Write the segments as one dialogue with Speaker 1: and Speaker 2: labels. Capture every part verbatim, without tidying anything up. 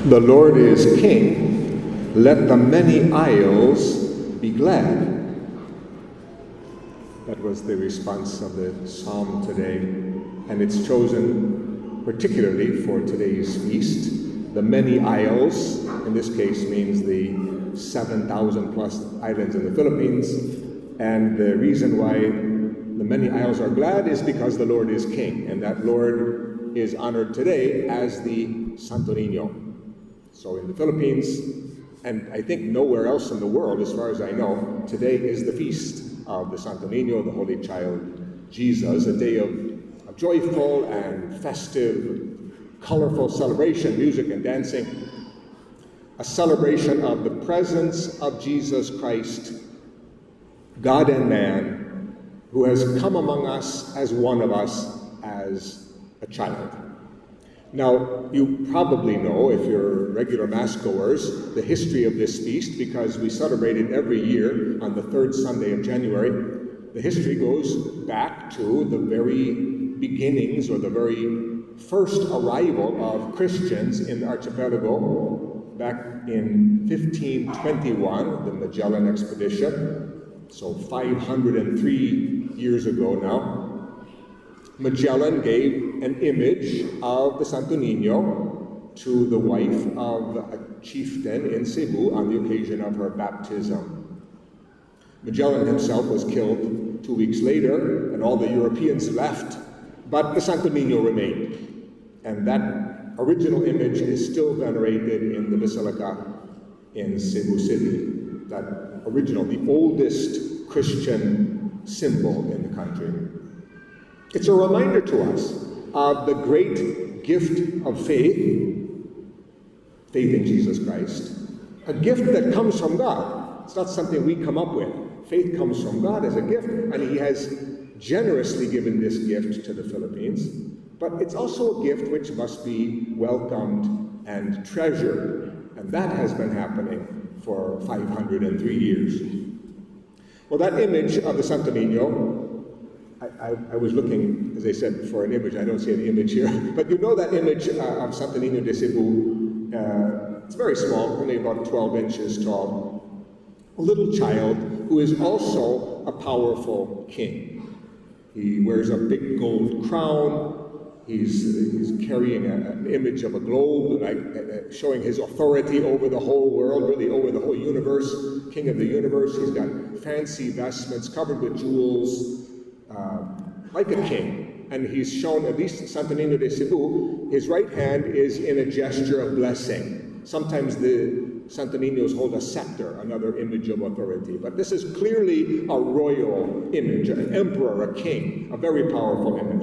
Speaker 1: The Lord is King, let the many isles be glad. That was the response of the psalm today, and it's chosen particularly for today's feast. The many isles, in this case, means the seven thousand plus islands in the Philippines, and the reason why the many isles are glad is because the Lord is King, and that Lord is honored today as the Santo Niño. So in the Philippines, and I think nowhere else in the world, as far as I know, today is the feast of the Santo Niño, the Holy Child Jesus, a day of a joyful and festive, colorful celebration, music and dancing, a celebration of the presence of Jesus Christ, God and man, who has come among us as one of us, as a child. Now, you probably know, if you're regular Mass goers, the history of this feast, because we celebrate it every year on the third Sunday of January. The history goes back to the very beginnings, or the very first arrival of Christians in the archipelago back in fifteen twenty-one, the Magellan expedition, so five hundred three years ago now. Magellan gave an image of the Santo Niño to the wife of a chieftain in Cebu on the occasion of her baptism. Magellan himself was killed two weeks later, and all the Europeans left, but the Santo Niño remained. And that original image is still venerated in the Basilica in Cebu City, that original, the oldest Christian symbol in the country. It's a reminder to us of the great gift of faith, faith in Jesus Christ, a gift that comes from God. It's not something we come up with. Faith comes from God as a gift, and He has generously given this gift to the Philippines. But it's also a gift which must be welcomed and treasured, and that has been happening for five hundred three years. Well, that image of the Santo Niño, I, I, I was looking, as I said, for an image. I don't see an image here. But you know that image uh, of Santo Niño de Cebu. Uh, it's very small, only about twelve inches tall. A little child who is also a powerful king. He wears a big gold crown. He's, he's carrying a, an image of a globe, like, uh, showing his authority over the whole world, really over the whole universe. King of the universe. He's got fancy vestments covered with jewels. Uh, like a king, and he's shown, at least Santo Niño de Cebu, his right hand is in a gesture of blessing. Sometimes the Santo Niños hold a scepter, another image of authority, but this is clearly a royal image, an emperor, a king, a very powerful image.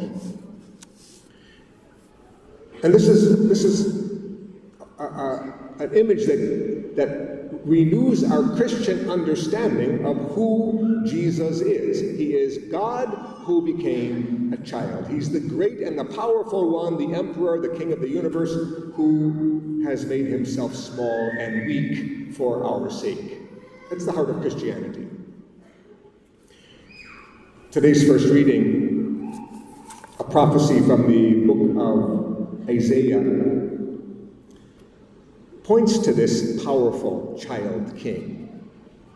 Speaker 1: And this is this is a, a, an image that that renews our Christian understanding of who Jesus is. He is God who became a child. He's the great and the powerful one, the emperor, the king of the universe, who has made himself small and weak for our sake. That's the heart of Christianity. Today's first reading, a prophecy from the book of Isaiah, points to this powerful child king.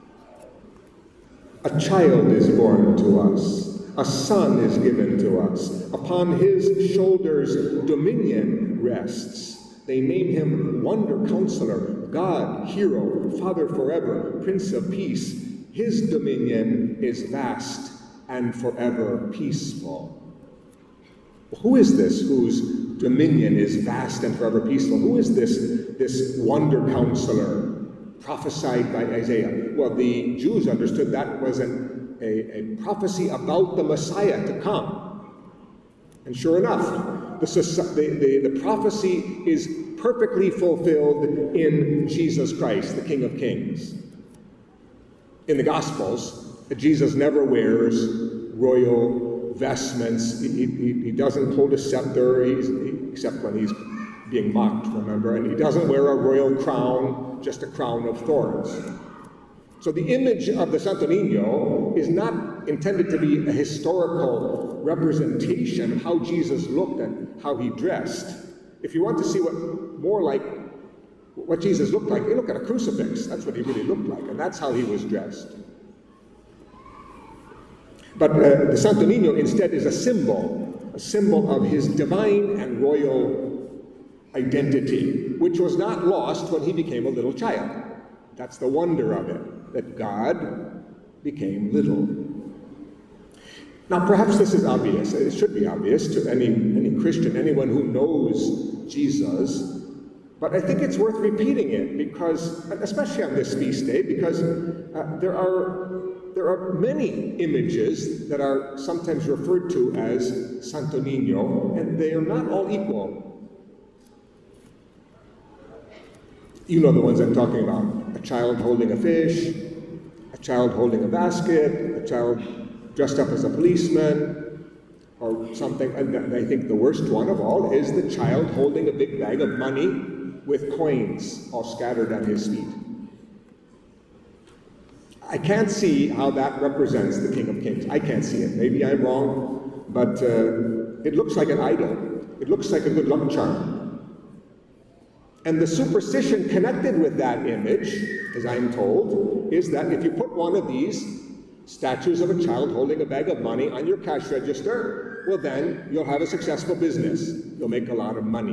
Speaker 1: A child is born to us. A son is given to us. Upon his shoulders dominion rests. They name him Wonder Counselor, God, Hero, Father forever, Prince of Peace. His dominion is vast and forever peaceful. Who is this whose dominion is vast and forever peaceful? Who is this, this wonder counselor prophesied by Isaiah? Well, the Jews understood that was an, a, a prophecy about the Messiah to come. And sure enough, the, the, the, the prophecy is perfectly fulfilled in Jesus Christ, the King of Kings. In the Gospels, Jesus never wears royal vestments. He, he, he doesn't hold a scepter, he's, he, except when he's being mocked, remember, and he doesn't wear a royal crown, just a crown of thorns. So the image of the Santo Niño is not intended to be a historical representation of how Jesus looked and how he dressed. If you want to see what more like what Jesus looked like. You look at a crucifix, that's what he really looked like, and that's how he was dressed. But uh, the Santo Niño instead is a symbol, a symbol of his divine and royal identity, which was not lost when he became a little child. That's the wonder of it, that God became little. Now, perhaps this is obvious. It should be obvious to any, any Christian, anyone who knows Jesus. But I think it's worth repeating it, because, especially on this feast day, because uh, there are there are many images that are sometimes referred to as Santo Niño, and they are not all equal. You know the ones I'm talking about. A child holding a fish, a child holding a basket, a child dressed up as a policeman, or something. And I think the worst one of all is the child holding a big bag of money with coins all scattered at his feet. I can't see how that represents the King of Kings. I can't see it. Maybe I'm wrong, but uh, it looks like an idol. It looks like a good luck charm. And the superstition connected with that image, as I'm told, is that if you put one of these statues of a child holding a bag of money on your cash register, well then, you'll have a successful business. You'll make a lot of money.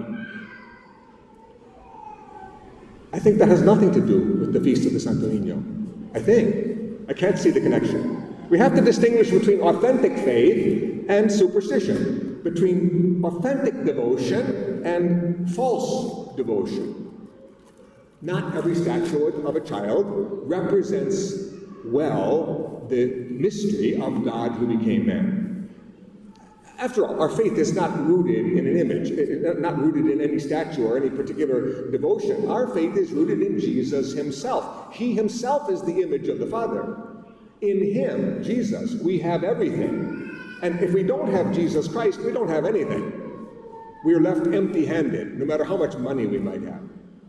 Speaker 1: I think that has nothing to do with the Feast of the Santo Niño. I think. I can't see the connection. We have to distinguish between authentic faith and superstition, between authentic devotion and false devotion. Not every statue of a child represents well the mystery of God who became man. After all, our faith is not rooted in an image, not rooted in any statue or any particular devotion. Our faith is rooted in Jesus himself. He himself is the image of the Father. In him, Jesus, we have everything. And if we don't have Jesus Christ, we don't have anything. We are left empty-handed, no matter how much money we might have.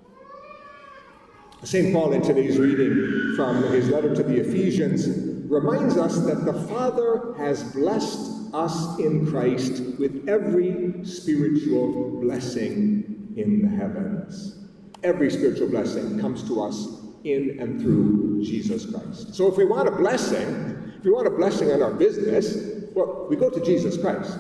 Speaker 1: Saint Paul, in today's reading from his letter to the Ephesians, reminds us that the Father has blessed us in Christ with every spiritual blessing in the heavens. Every spiritual blessing comes to us in and through Jesus Christ. So if we want a blessing, if we want a blessing on our business, well, we go to Jesus Christ.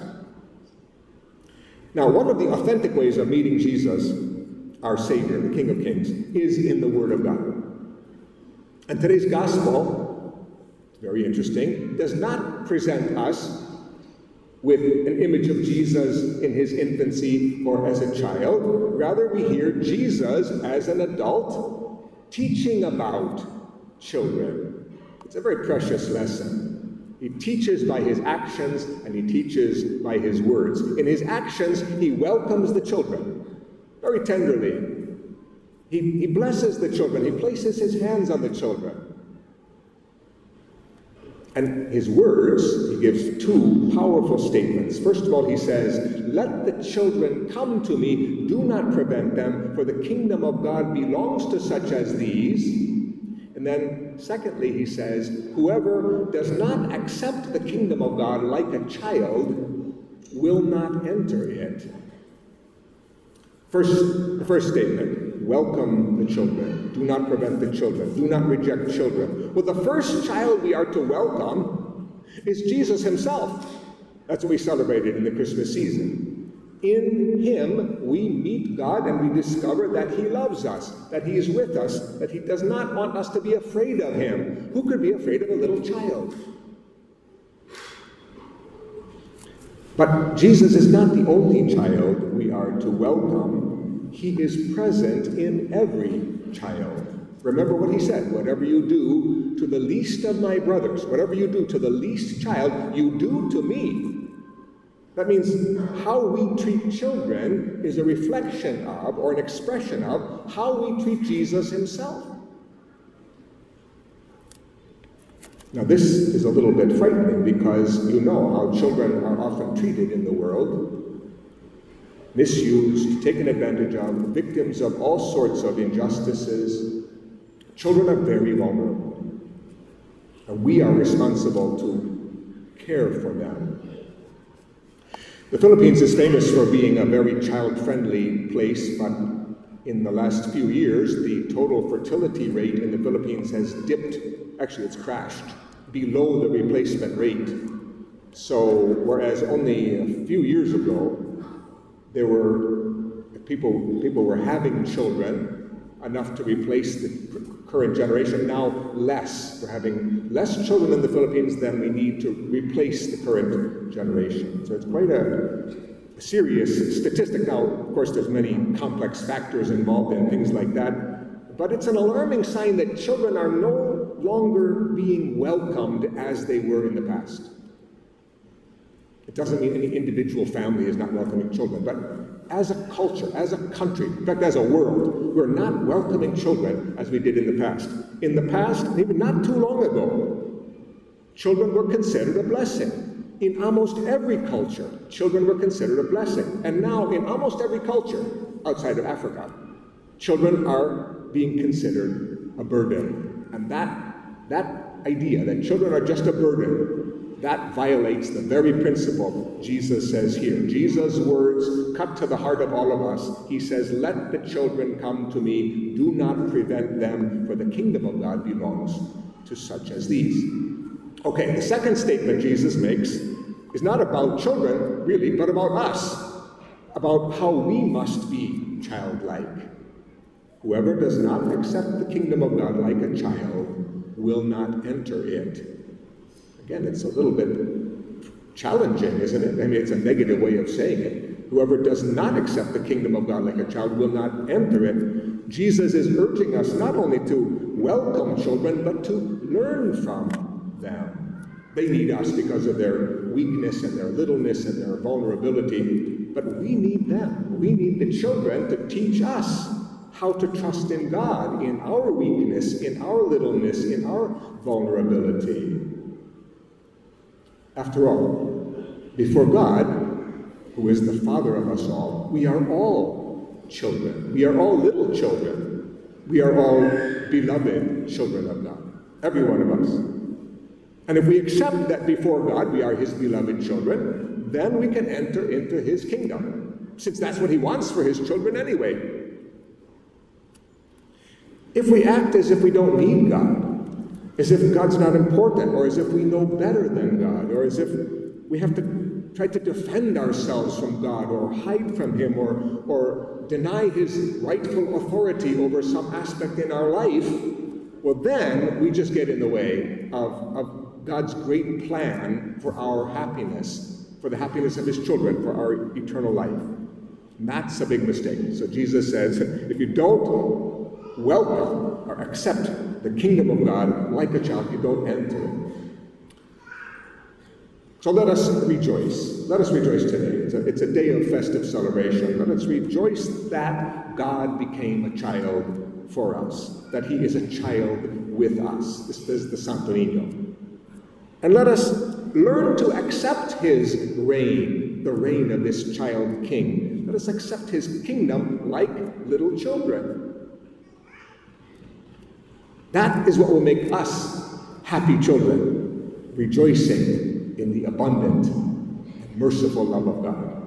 Speaker 1: Now, one of the authentic ways of meeting Jesus, our Savior, the King of Kings, is in the Word of God. And today's Gospel, very interesting, does not present us with an image of Jesus in his infancy or as a child. Rather, we hear Jesus as an adult teaching about children. It's a very precious lesson. He teaches by his actions and he teaches by his words. In his actions, he welcomes the children very tenderly. He, he blesses the children. He places his hands on the children. And his words, he gives two powerful statements. First of all, he says, "Let the children come to me, do not prevent them, for the kingdom of God belongs to such as these." And then, secondly, he says, "Whoever does not accept the kingdom of God like a child will not enter it." First, the first statement, welcome the children. Do not prevent the children. Do not reject children. Well, the first child we are to welcome is Jesus himself. That's what we celebrated in the Christmas season. In him, we meet God and we discover that he loves us, that he is with us, that he does not want us to be afraid of him. Who could be afraid of a little child? But Jesus is not the only child we are to welcome. He is present in every child. Remember what he said, whatever you do to the least of my brothers, whatever you do to the least child, you do to me. That means how we treat children is a reflection of, or an expression of, how we treat Jesus himself. Now this is a little bit frightening because you know how children are often treated in the world. Misused, taken advantage of, victims of all sorts of injustices. Children are very vulnerable. And we are responsible to care for them. The Philippines is famous for being a very child-friendly place, but in the last few years, the total fertility rate in the Philippines has dipped, actually it's crashed, below the replacement rate. So whereas only a few years ago, there were people, people were having children enough to replace the current generation, now less. We're having less children in the Philippines than we need to replace the current generation. So it's quite a serious statistic. Now, of course, there's many complex factors involved in things like that, but it's an alarming sign that children are no longer being welcomed as they were in the past. It doesn't mean any individual family is not welcoming children, but as a culture, as a country, in fact, as a world, we're not welcoming children as we did in the past. In the past, even not too long ago, children were considered a blessing. In almost every culture, children were considered a blessing. And now, in almost every culture outside of Africa, children are being considered a burden. And that, that idea that children are just a burden, that violates the very principle Jesus says here. Jesus' words cut to the heart of all of us. He says, "Let the children come to me. Do not prevent them, for the kingdom of God belongs to such as these." Okay, the second statement Jesus makes is not about children, really, but about us, about how we must be childlike. Whoever does not accept the kingdom of God like a child will not enter it. Again, it's a little bit challenging, isn't it? I mean, it's a negative way of saying it. Whoever does not accept the kingdom of God like a child will not enter it. Jesus is urging us not only to welcome children, but to learn from them. They need us because of their weakness and their littleness and their vulnerability, but we need them. We need the children to teach us how to trust in God, in our weakness, in our littleness, in our vulnerability. After all, before God, who is the Father of us all, we are all children. We are all little children. We are all beloved children of God, every one of us. And if we accept that before God we are his beloved children, then we can enter into his kingdom, since that's what he wants for his children anyway. If we act as if we don't need God, as if God's not important, or as if we know better than God, or as if we have to try to defend ourselves from God, or hide from him, or, or deny his rightful authority over some aspect in our life, well, then we just get in the way of, of God's great plan for our happiness, for the happiness of his children, for our eternal life. And that's a big mistake. So Jesus says, if you don't welcome or accept the kingdom of God like a child, you don't enter it. So let us rejoice. Let us rejoice today. It's a, it's a day of festive celebration. Let us rejoice that God became a child for us, that he is a child with us. This is the Santo Niño. And let us learn to accept his reign, the reign of this child king. Let us accept his kingdom like little children. That is what will make us happy children, rejoicing in the abundant and merciful love of God.